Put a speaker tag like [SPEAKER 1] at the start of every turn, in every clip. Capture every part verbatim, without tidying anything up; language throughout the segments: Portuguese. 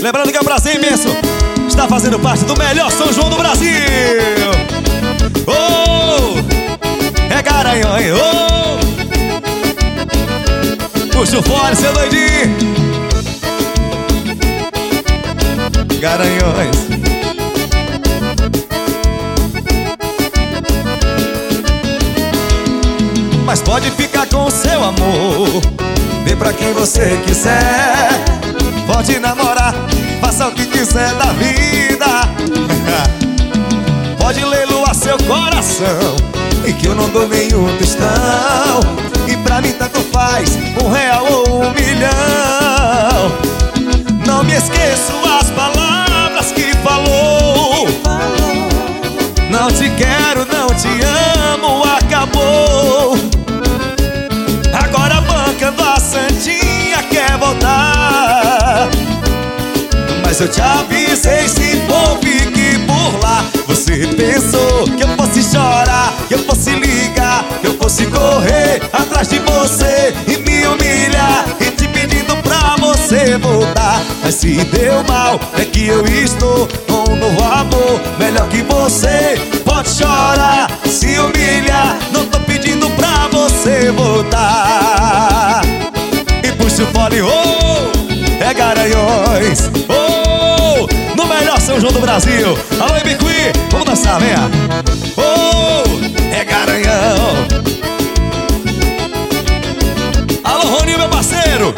[SPEAKER 1] Lembrando que é um prazer imenso estar fazendo parte do melhor São João do Brasil. Oh, é Garanhões, oh. Puxa o fone, seu doidinho. Garanhões. Mas pode ficar com o seu amor, dê pra quem você quiser. Pode namorar, faça o que quiser da vida. Pode leiloar seu coração, e que eu não dou nenhum tostão. E pra mim tanto faz, um real ou um milhão. Não me esqueço as palavras que falou. Não te quero, não te amo, acabou. Agora bancando a santinha quer voltar. Mas eu te avisei, se for fique por lá. Você pensou que eu fosse chorar, que eu fosse ligar, que eu fosse correr atrás de você e me humilhar e te pedindo pra você voltar. Mas se deu mal, é que eu estou com um novo amor melhor que você. Pode chorar, se humilhar, não tô pedindo pra você voltar. E puxa o fone, oh, é Garanhões, oh, no melhor São João do Brasil. Alô, Ibicuí, vamos dançar, venha. Oh, é Garanhão. Alô, Roninho, meu parceiro.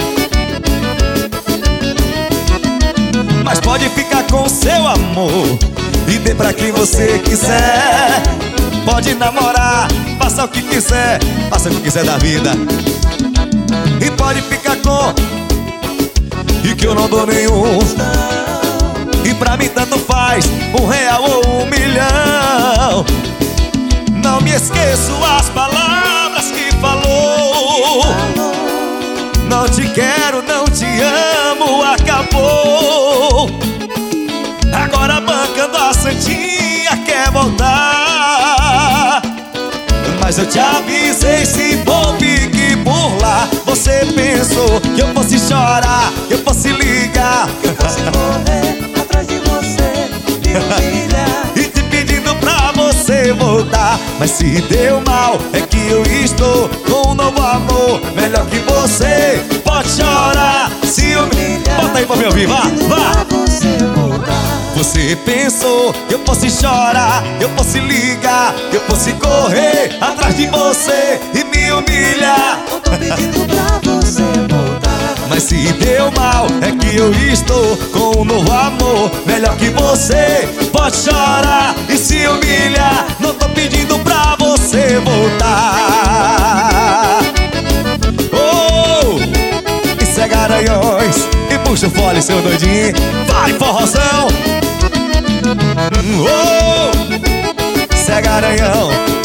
[SPEAKER 1] Mas pode ficar com seu amor e dê pra quem você quiser. Pode namorar, faça o que quiser, faça o que quiser da vida. E pode ficar com, e que eu não dou nenhum. E pra mim tanto faz, um real ou um milhão. Não me esqueço as palavras que falou. Não te quero, não te amo, acabou. Agora bancando a santinha quer voltar. Mas eu te avisei, se for fique por lá. Você pensou que eu fosse chorar, que eu fosse ligar,
[SPEAKER 2] que eu fosse correr atrás de você, me humilhar
[SPEAKER 1] e te pedindo pra você voltar. Mas se deu mal, é que eu estou com um novo amor melhor que você. Pode chorar, se humilhar. Bota aí pra me ouvir, vá, vá. Você pensou que eu fosse chorar, que eu fosse ligar, que eu fosse correr atrás de você e me humilhar.
[SPEAKER 2] Eu tô pedindo pra você voltar.
[SPEAKER 1] Mas se deu mal, é que eu estou com um novo amor melhor que você. Pode chorar e se humilhar, não tô pedindo pra você voltar. Oh, isso é Garanhões. E puxa o fole, seu doidinho. Vai, forrozão. Oh, isso é Garanhão.